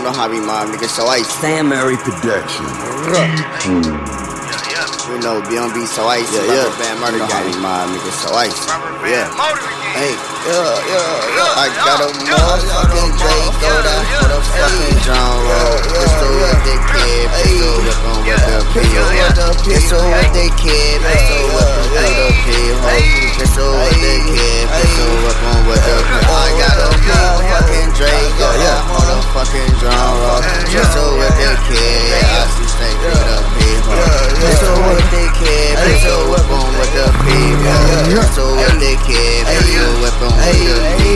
know how we mob niggas, so ice. Sam Murray Production. You know, B.O.B. so ice. Rubber band murder got me mob niggas, so ice. Yeah. Hey, I got a motherfucking Draco that put a fucking John Roll. Pistol with the kid, pistol whippin' with the P.O. Pistol with the kid, pistol whippin' with the P.O. Pistol with the kid, pistol whippin' with the P.O. I got a motherfucking Draco that put a fucking John Roll. Pistol with the kid, I see snake with the P.O. Pistol with the kid, pistol whippin' with the P.O. Pistol with the kid, pistol whippin' with the P.O.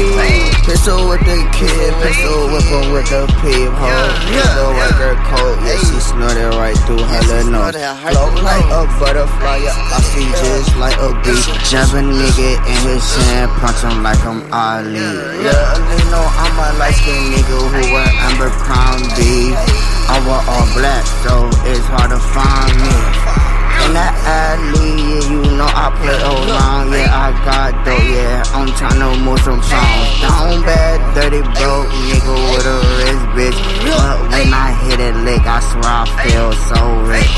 Pistol with the kid, pistol whippin' with the P.O. Pistol with her coat, yeah, she snorted right through her little nose. Float like a butterfly, yeah, I see just like a bee. Jumpin' nigga in his hand, punch him like I'm Ali. Yeah, you know I'm a light-skinned nigga who wear Amber Crown B. I wear all black, so it's hard to find me. In that alley, yeah, you know I play around, yeah, I got dough, yeah, I'm tryna move some pounds. Down bad, dirty broke nigga with a rich bitch. But when I hit it lick, I swear I feel so rich.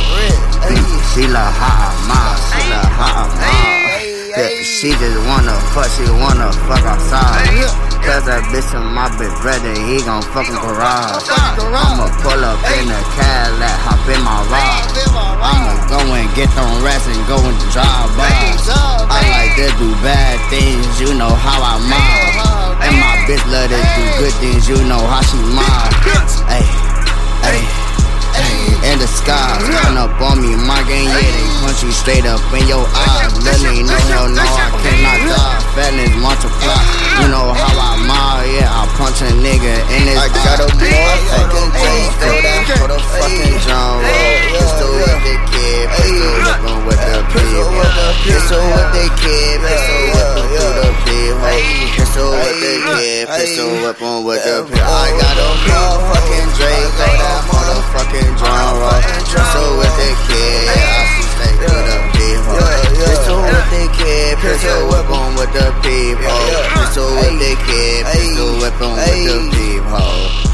She look hot, ma, she look hot, ma. Yeah, she just wanna fuck outside. Cause that bitch and my big brother, he gon' fucking garage. I'ma pull up in a Cadillac, hop in my ride. I'ma go and get them rats and go and drive by. I like to do bad things, you know how I mob. And my bitch love to do good things, you know how she mob. Ay, ay, ay, in the sky, run up on me, my gang, yeah, they punch you straight up in your eyes. Let me know, hell no, I cannot die. Fatness multiply, you know how I mob, yeah, I punch a nigga in his eye. I got a motherfucking Draco that put a fucking John Roll. Pistol with the kid, pistol whippin' with the P.O. Pistol with the kid, pistol whippin' through the P.O. Pistol with the kid, pistol whippin' with the P.O. I got a motherfucking Draco that put a fucking John Roll. Pistol with the kid, yeah, I see snake with the P.O. Pistol with the kid, pistol whippin' with the P.O. Pistol with the kid, pistol whippin' with the P.O.